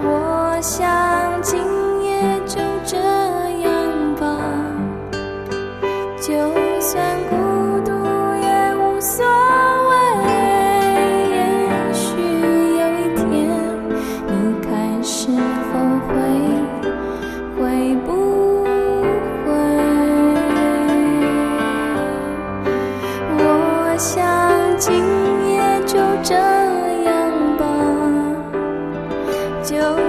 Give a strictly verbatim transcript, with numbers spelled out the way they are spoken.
我想今夜就这样吧，就算孤独也无所谓。也许有一天你开始后悔，会不会？我想今夜就这样吧，就